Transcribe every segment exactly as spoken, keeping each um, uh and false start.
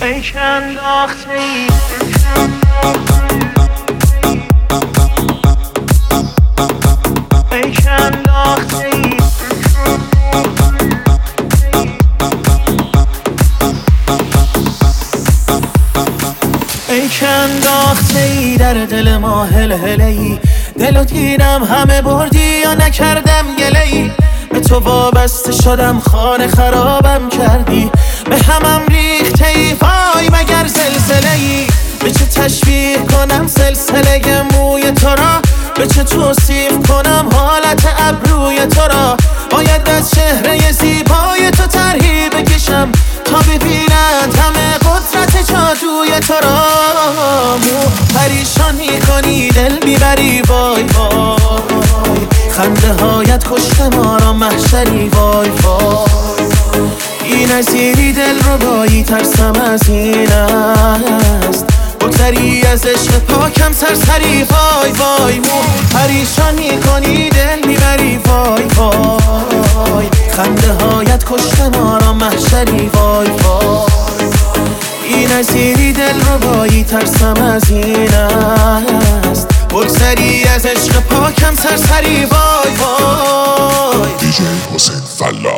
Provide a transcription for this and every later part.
ای که انداخته ای ای که انداخته ای ای که انداخته ای در دل ما هله هله ای دلو دیدم همه بردی یا نکردم گله ای به تو وابسته شدم خانه خرابم کردی به همم ریخته ای وای مگر زلزله ای به چه تشبیه کنم سلسله موی تو را به چه توصیف کنم حالت ابروی تو را باید از چهره زیبای تو طرحی بکشم تا ببینند همه قدرت جادوی تو را مو پریشان میکنی دل میبری وای وای خنده هایت کشته ما را محشری وای وای این نظیری دل رو بایی ترسم از این است بگذری از عشق پاکم سرسری وای وای مو پریشان میکنی دل میبری وای وای خنده هایت کشته ما را محشری وای وای این نظیری دل رو بایی ترسم از این است بگذری از عشق پاکم سرسری وای وای دیجی حسین فلا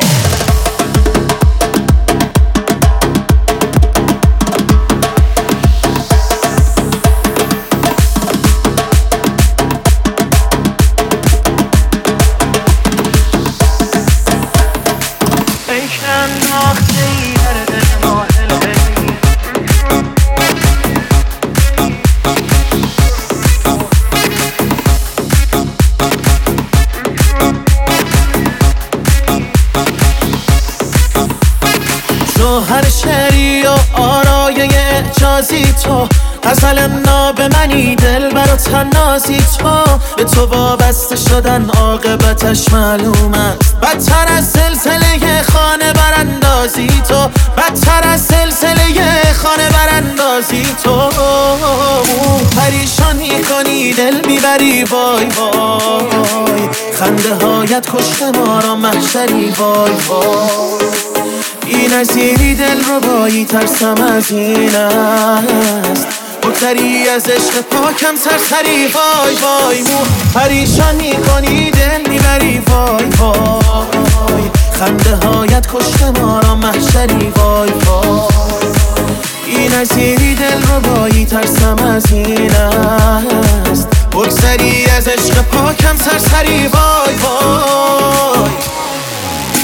هر شعری و آرای اعجازی تو غزل ناب منی دل برا تنازی تو به تو وابسته شدن عاقبتش معلوم است بدتر از سلسله خانه براندازی تو بدتر از سلسله خانه براندازی تو پریشان میکنی دل میبری وای وای خنده هایت کشته ما را محشری وای وای این نظیری دل رو بایی ترسم از این است بگذری از عشق پاکم سرسری وای وای مو پریشان میکنی دل میبری وای وای خنده هایت کشته ما را محشری وای وای این نظیری دل رو بایی ترسم از این است بگذری از عشق پاکم سرسری وای وای